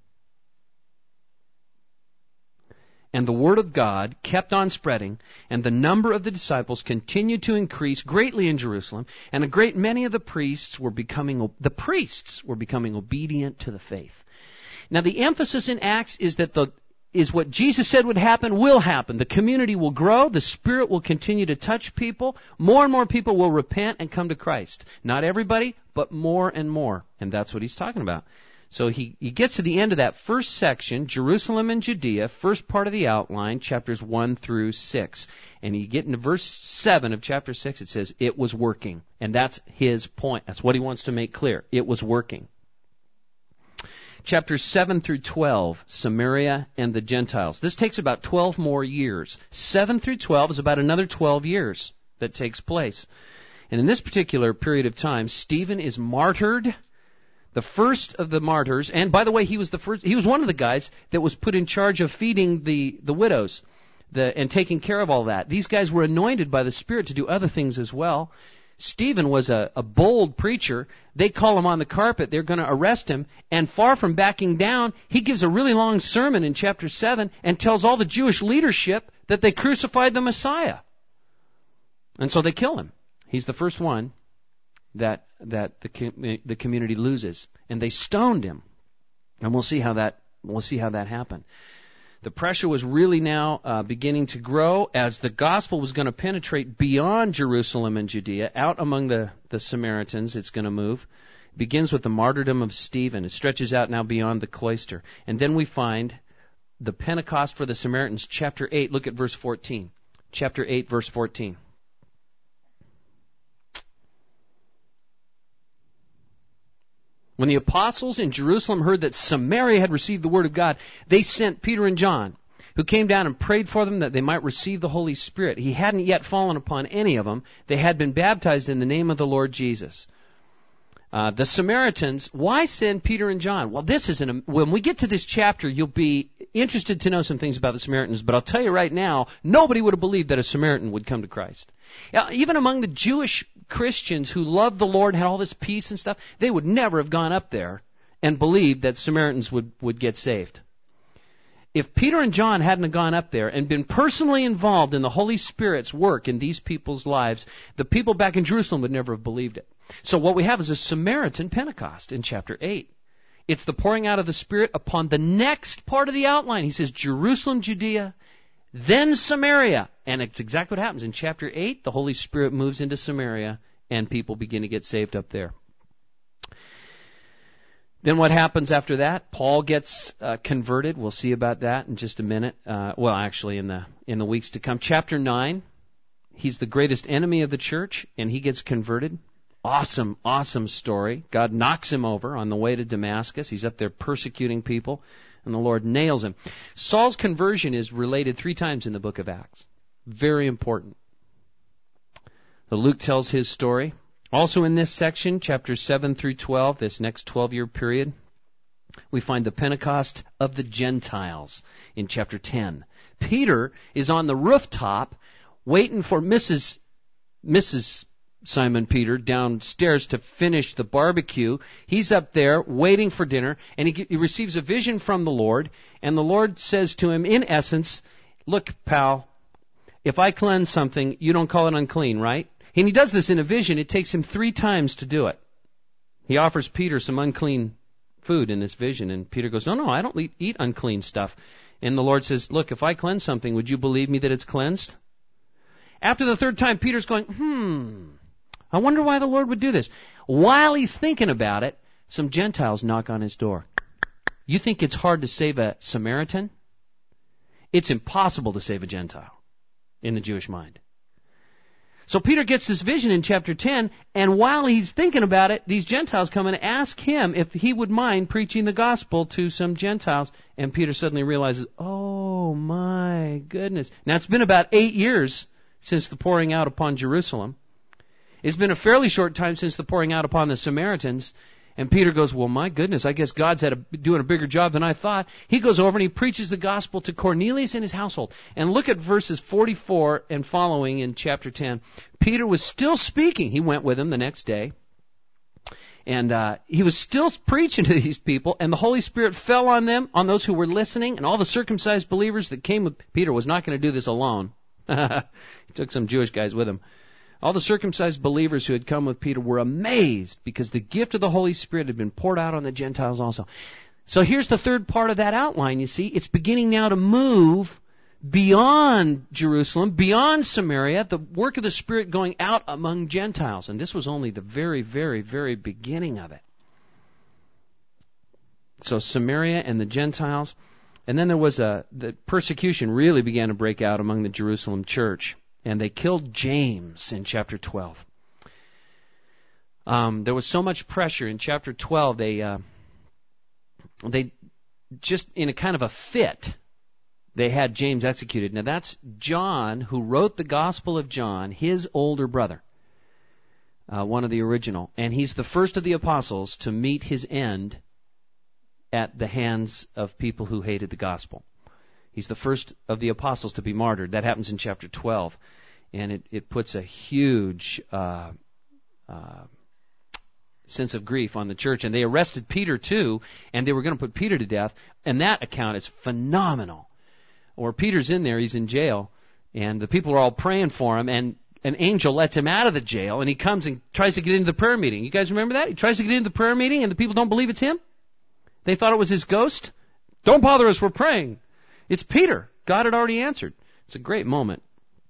And the word of God kept on spreading, and the number of the disciples continued to increase greatly in Jerusalem, and a great many of the priests were becoming the priests were becoming obedient to the faith. Now, the emphasis in Acts is that the is what Jesus said would happen will happen. The community will grow, the Spirit will continue to touch people, more and more people will repent and come to Christ. Not everybody, but more and more, and that's what he's talking about. So he, he gets to the end of that first section, Jerusalem and Judea, first part of the outline, chapters one through six. And you get into verse seven of chapter six, it says, it was working. And that's his point. That's what he wants to make clear. It was working. Chapters seven through twelve, Samaria and the Gentiles. This takes about twelve more years. seven through twelve is about another twelve years that takes place. And in this particular period of time, Stephen is martyred. The first of the martyrs, and by the way, he was the first. He was one of the guys that was put in charge of feeding the, the widows the, and taking care of all that. These guys were anointed by the Spirit to do other things as well. Stephen was a, a bold preacher. They call him on the carpet. They're going to arrest him. And far from backing down, he gives a really long sermon in chapter seven and tells all the Jewish leadership that they crucified the Messiah. And so they kill him. He's the first one that that the com- the community loses, and they stoned him. And we'll see how that we'll see how that happened. The pressure was really now uh, beginning to grow as the gospel was going to penetrate beyond Jerusalem and Judea, out among the, the Samaritans. It's going to move. It begins with the martyrdom of Stephen. It stretches out now beyond the cloister. And then we find the Pentecost for the Samaritans, chapter eight. Look at verse fourteen. Chapter eight, verse fourteen. When the apostles in Jerusalem heard that Samaria had received the word of God, they sent Peter and John, who came down and prayed for them that they might receive the Holy Spirit. He hadn't yet fallen upon any of them. They had been baptized in the name of the Lord Jesus. Uh, the Samaritans, why send Peter and John? Well, this is an, when we get to this chapter, you'll be interested to know some things about the Samaritans, but I'll tell you right now, nobody would have believed that a Samaritan would come to Christ. Now, even among the Jewish Christians who loved the Lord and had all this peace and stuff, they would never have gone up there and believed that Samaritans would, would get saved. If Peter and John hadn't have gone up there and been personally involved in the Holy Spirit's work in these people's lives, the people back in Jerusalem would never have believed it. So what we have is a Samaritan Pentecost in chapter eight. It's the pouring out of the Spirit upon the next part of the outline. He says Jerusalem, Judea, then Samaria. And it's exactly what happens. In chapter eight, the Holy Spirit moves into Samaria, and people begin to get saved up there. Then what happens after that? Paul gets uh, converted. We'll see about that in just a minute. Uh, well, actually, in the in the weeks to come. Chapter nine, he's the greatest enemy of the church, and he gets converted. Awesome, awesome story. God knocks him over on the way to Damascus. He's up there persecuting people, and the Lord nails him. Saul's conversion is related three times in the book of Acts. Very important. So Luke tells his story. Also in this section, chapters seven through twelve, this next twelve-year period, we find the Pentecost of the Gentiles in chapter ten. Peter is on the rooftop waiting for Missus Missus Simon Peter downstairs to finish the barbecue. He's up there waiting for dinner, and he, he receives a vision from the Lord, and the Lord says to him, in essence, look, pal, if I cleanse something, you don't call it unclean, right? And he does this in a vision. It takes him three times to do it. He offers Peter some unclean food in this vision, and Peter goes, no, no, I don't eat unclean stuff. And the Lord says, look, if I cleanse something, would you believe me that it's cleansed? After the third time, Peter's going, hmm, I wonder why the Lord would do this. While he's thinking about it, some Gentiles knock on his door. You think it's hard to save a Samaritan? It's impossible to save a Gentile in the Jewish mind. So Peter gets this vision in chapter ten, and while he's thinking about it, these Gentiles come and ask him if he would mind preaching the gospel to some Gentiles. And Peter suddenly realizes, oh my goodness. Now it's been about eight years since the pouring out upon Jerusalem. It's been a fairly short time since the pouring out upon the Samaritans. And Peter goes, well, my goodness, I guess God's had a, doing a bigger job than I thought. He goes over and he preaches the gospel to Cornelius and his household. And look at verses forty-four and following in chapter ten. Peter was still speaking. He went with him the next day. And uh, he was still preaching to these people, and the Holy Spirit fell on them, on those who were listening, and all the circumcised believers that came with Peter was not going to do this alone. He took some Jewish guys with him. All the circumcised believers who had come with Peter were amazed because the gift of the Holy Spirit had been poured out on the Gentiles also. So here's the third part of that outline, you see. It's beginning now to move beyond Jerusalem, beyond Samaria, the work of the Spirit going out among Gentiles. And this was only the very, very, very beginning of it. So Samaria and the Gentiles. And then there was a, the persecution really began to break out among the Jerusalem church. And they killed James in chapter twelve. Um, there was so much pressure in chapter twelve, they, uh, they just in a kind of a fit, they had James executed. Now that's John, who wrote the Gospel of John, his older brother, uh, one of the original. And he's the first of the apostles to meet his end at the hands of people who hated the gospel. He's the first of the apostles to be martyred. That happens in chapter twelve. And it, it puts a huge uh, uh, sense of grief on the church. And they arrested Peter too, and they were going to put Peter to death. And that account is phenomenal. Or Peter's in there, he's in jail. And the people are all praying for him, and an angel lets him out of the jail, and he comes and tries to get into the prayer meeting. You guys remember that? He tries to get into the prayer meeting, and the people don't believe it's him. They thought it was his ghost. Don't bother us, we're praying. It's Peter. God had already answered. It's a great moment.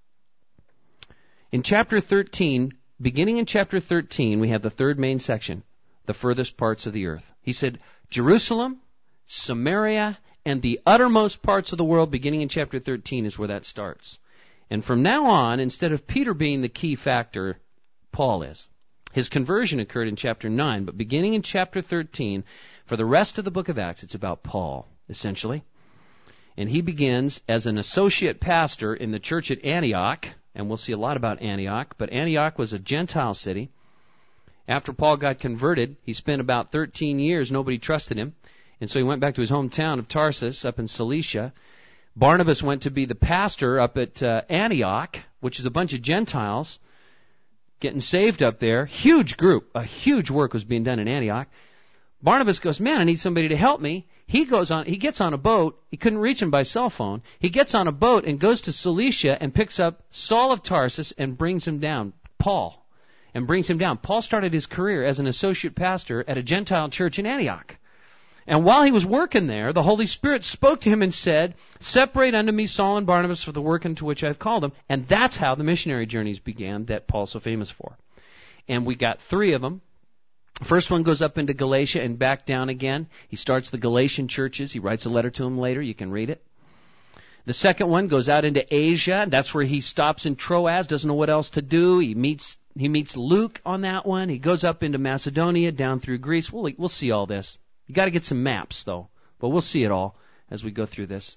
In chapter thirteen, beginning in chapter thirteen, we have the third main section, the furthest parts of the earth. He said, Jerusalem, Samaria, and the uttermost parts of the world, beginning in chapter thirteen, is where that starts. And from now on, instead of Peter being the key factor, Paul is. His conversion occurred in chapter nine, but beginning in chapter thirteen, for the rest of the book of Acts, it's about Paul, essentially. And he begins as an associate pastor in the church at Antioch, and we'll see a lot about Antioch, but Antioch was a Gentile city. After Paul got converted, he spent about thirteen years, nobody trusted him, and so he went back to his hometown of Tarsus up in Cilicia. Barnabas went to be the pastor up at uh, Antioch, which is a bunch of Gentiles getting saved up there. Huge group, a huge work was being done in Antioch. Barnabas goes, man, I need somebody to help me. He goes on. He gets on a boat. He couldn't reach him by cell phone. He gets on a boat and goes to Cilicia and picks up Saul of Tarsus and brings him down, Paul, and brings him down. Paul started his career as an associate pastor at a Gentile church in Antioch. And while he was working there, the Holy Spirit spoke to him and said, separate unto me Saul and Barnabas for the work unto which I've called them. And that's how the missionary journeys began that Paul's so famous for. And we got three of them. First one goes up into Galatia and back down again. He starts the Galatian churches. He writes a letter to them later. You can read it. The second one goes out into Asia. That's where he stops in Troas, doesn't know what else to do. He meets he meets Luke on that one. He goes up into Macedonia, down through Greece. We'll, we'll see all this. You got to get some maps, though. But we'll see it all as we go through this.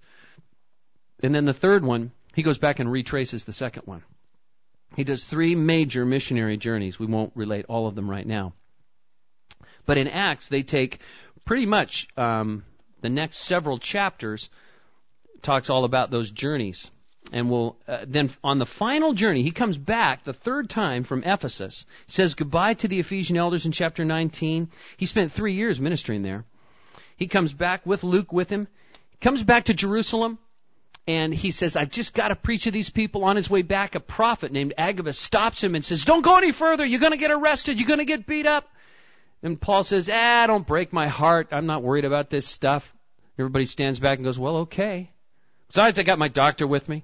And then the third one, he goes back and retraces the second one. He does three major missionary journeys. We won't relate all of them right now. But in Acts, they take pretty much um, the next several chapters, talks all about those journeys. And we'll, uh, then on the final journey, he comes back the third time from Ephesus, says goodbye to the Ephesian elders in chapter nineteen. He spent three years ministering there. He comes back with Luke with him. He comes back to Jerusalem, and he says, I've just got to preach to these people. On his way back, a prophet named Agabus stops him and says, don't go any further. You're going to get arrested. You're going to get beat up. And Paul says, ah, don't break my heart. I'm not worried about this stuff. Everybody stands back and goes, well, okay. Besides, I got my doctor with me.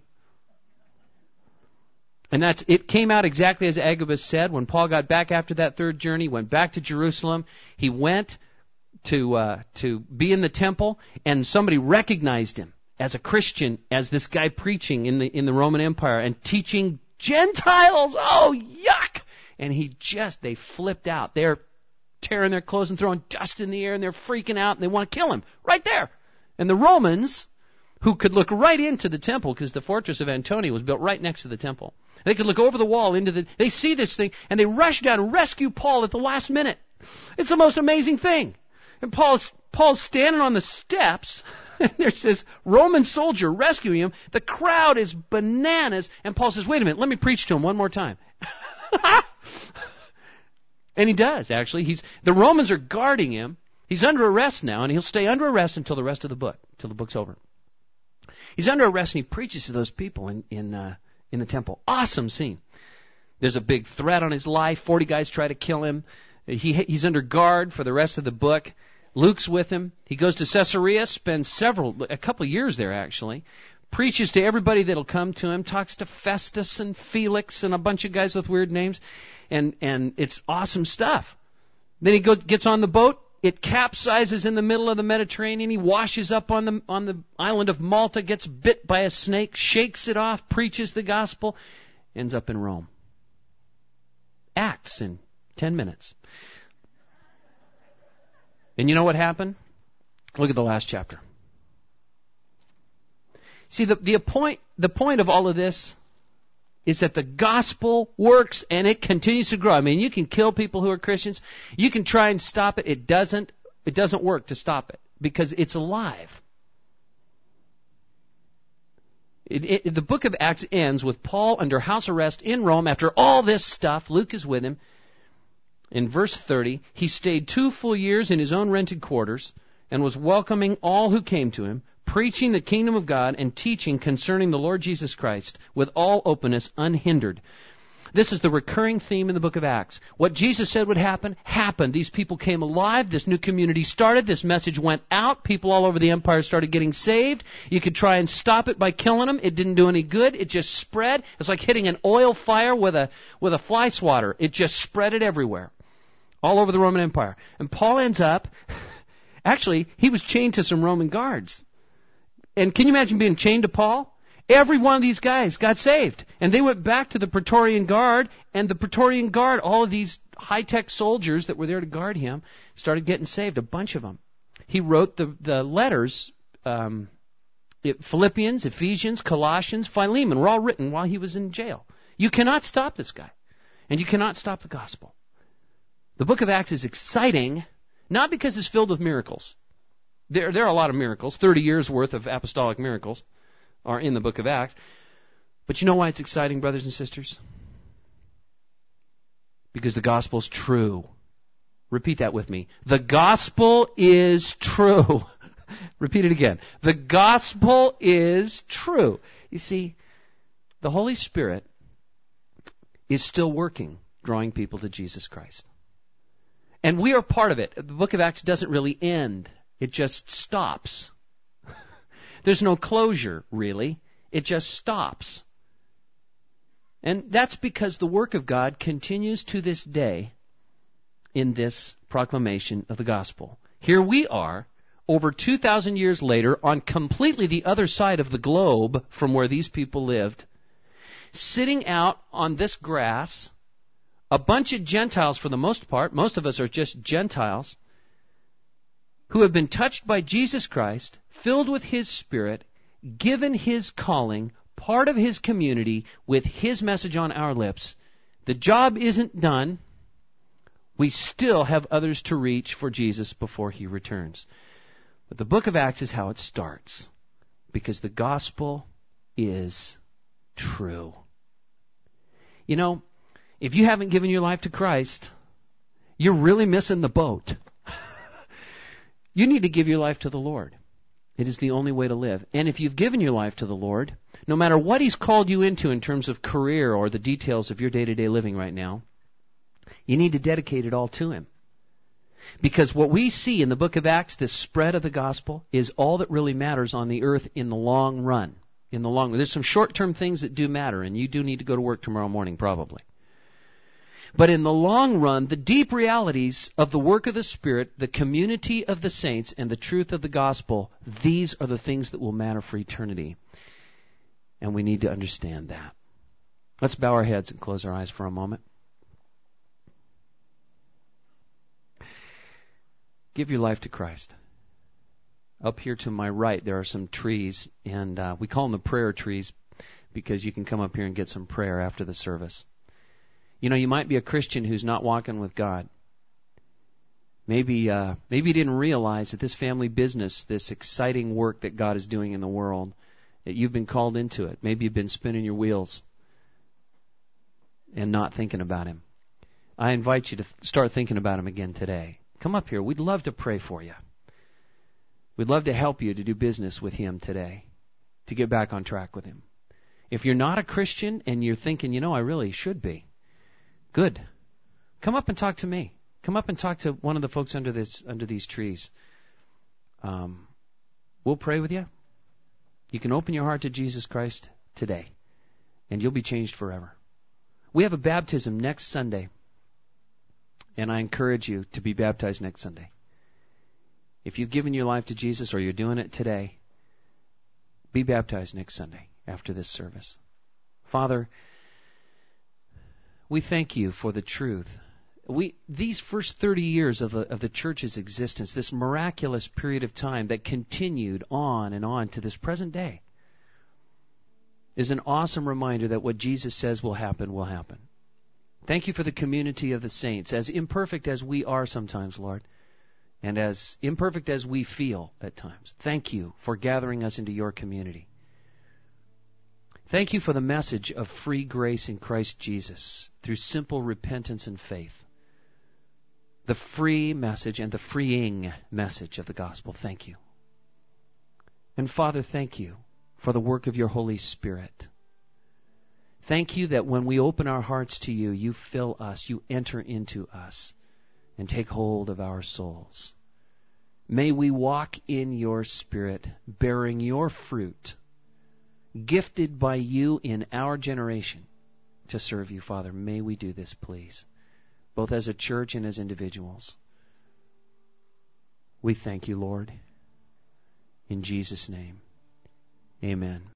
And that's it came out exactly as Agabus said. When Paul got back after that third journey, went back to Jerusalem, he went to uh, to be in the temple, and somebody recognized him as a Christian, as this guy preaching in the in the Roman Empire and teaching Gentiles. Oh, yuck! And he just, they flipped out. They're tearing their clothes and throwing dust in the air, and they're freaking out, and they want to kill him right there. And the Romans, who could look right into the temple, because the fortress of Antonia was built right next to the temple, they could look over the wall into the, they see this thing, and they rush down and rescue Paul at the last minute. It's the most amazing thing. And Paul's, Paul's standing on the steps, and there's this Roman soldier rescuing him. The crowd is bananas, and Paul says, wait a minute, let me preach to him one more time. And he does, actually. He's the Romans are guarding him. He's under arrest now, and he'll stay under arrest until the rest of the book, until the book's over. He's under arrest, and he preaches to those people in in, uh, in the temple. Awesome scene. There's a big threat on his life. Forty guys try to kill him. He He's under guard for the rest of the book. Luke's with him. He goes to Caesarea, spends several, a couple of years there, actually. Preaches to everybody that'll come to him. Talks to Festus and Felix and a bunch of guys with weird names. And and it's awesome stuff. Then he go, gets on the boat. It capsizes in the middle of the Mediterranean. He washes up on the on the island of Malta, gets bit by a snake, shakes it off, preaches the gospel, ends up in Rome. Acts in ten minutes. And you know what happened? Look at the last chapter. See, the, the point the point of all of this is that the gospel works and it continues to grow. I mean, you can kill people who are Christians. You can try and stop it. It doesn't, it doesn't work to stop it because it's alive. It, it, the book of Acts ends with Paul under house arrest in Rome after all this stuff. Luke is with him. In verse thirty, he stayed two full years in his own rented quarters and was welcoming all who came to him, preaching the kingdom of God and teaching concerning the Lord Jesus Christ with all openness, unhindered. This is the recurring theme in the book of Acts. What Jesus said would happen, happened. These people came alive. This new community started. This message went out. People all over the empire started getting saved. You could try and stop it by killing them. It didn't do any good. It just spread. It's like hitting an oil fire with a with a fly swatter. It just spread it everywhere, all over the Roman Empire. And Paul ends up, actually, he was chained to some Roman guards. And can you imagine being chained to Paul? Every one of these guys got saved. And they went back to the Praetorian Guard, and the Praetorian Guard, all of these high-tech soldiers that were there to guard him, started getting saved, a bunch of them. He wrote the, the letters, um, Philippians, Ephesians, Colossians, Philemon, were all written while he was in jail. You cannot stop this guy, and you cannot stop the gospel. The book of Acts is exciting, not because it's filled with miracles. There, there are a lot of miracles, thirty years worth of apostolic miracles are in the book of Acts. But you know why it's exciting, brothers and sisters? Because the gospel is true. Repeat that with me. The gospel is true. Repeat it again. The gospel is true. You see, the Holy Spirit is still working, drawing people to Jesus Christ. And we are part of it. The book of Acts doesn't really end. It just stops. There's no closure, really. It just stops. And that's because the work of God continues to this day in this proclamation of the gospel. Here we are, over two thousand years later, on completely the other side of the globe from where these people lived, sitting out on this grass, a bunch of Gentiles for the most part, most of us are just Gentiles, who have been touched by Jesus Christ, filled with His Spirit, given His calling, part of His community, with His message on our lips. The job isn't done. We still have others to reach for Jesus before He returns. But the book of Acts is how it starts, because the gospel is true. You know, if you haven't given your life to Christ, you're really missing the boat. You need to give your life to the Lord. It is the only way to live. And if you've given your life to the Lord, no matter what He's called you into in terms of career or the details of your day-to-day living right now, you need to dedicate it all to Him. Because what we see in the book of Acts, this spread of the gospel, is all that really matters on the earth in the long run. In the long run. There's some short-term things that do matter, and you do need to go to work tomorrow morning probably. But in the long run, the deep realities of the work of the Spirit, the community of the saints, and the truth of the gospel, these are the things that will matter for eternity. And we need to understand that. Let's bow our heads and close our eyes for a moment. Give your life to Christ. Up here to my right, there are some trees, and uh, we call them the prayer trees because you can come up here and get some prayer after the service. You know, you might be a Christian who's not walking with God. Maybe uh, maybe you didn't realize that this family business, this exciting work that God is doing in the world, that you've been called into it. Maybe you've been spinning your wheels and not thinking about Him. I invite you to start thinking about Him again today. Come up here. We'd love to pray for you. We'd love to help you to do business with Him today, to get back on track with Him. If you're not a Christian and you're thinking, you know, I really should be, good. Come up and talk to me. Come up and talk to one of the folks under this under these trees. Um, we'll pray with you. You can open your heart to Jesus Christ today, and you'll be changed forever. We have a baptism next Sunday, and I encourage you to be baptized next Sunday. If you've given your life to Jesus or you're doing it today, be baptized next Sunday after this service. Father, we thank You for the truth. We these first thirty years of the of the church's existence, this miraculous period of time that continued on and on to this present day, is an awesome reminder that what Jesus says will happen will happen. Thank You for the community of the saints, as imperfect as we are sometimes, Lord, and as imperfect as we feel at times. Thank You for gathering us into Your community. Thank You for the message of free grace in Christ Jesus through simple repentance and faith. The free message and the freeing message of the gospel. Thank You. And Father, thank you for the work of your Holy Spirit. Thank you that when we open our hearts to you, you fill us, you enter into us, and take hold of our souls. May we walk in your Spirit, bearing your fruit, gifted by you in our generation to serve you, Father. May we do this, please, both as a church and as individuals. We thank you, Lord. In Jesus' name, amen.